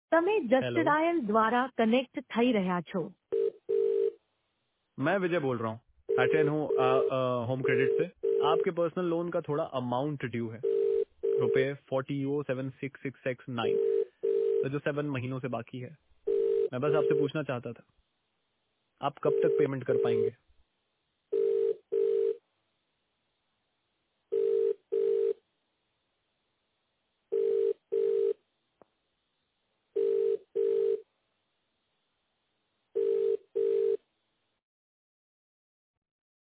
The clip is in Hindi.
તમે हेलो, જસ્ટડાયલ द्वारा कनेक्ट થઈ રહ્યા છો। मैं विजय बोल रहा हूँ। पैटर्न हूँ होम क्रेडिट से। आपके पर्सनल लोन का थोड़ा अमाउंट ड्यू है, रुपए 40,7669, तो जो 7 महीनों से बाकी है। मैं बस आपसे पूछना चाहता था, आप कब तक पेमेंट कर पाएंगे?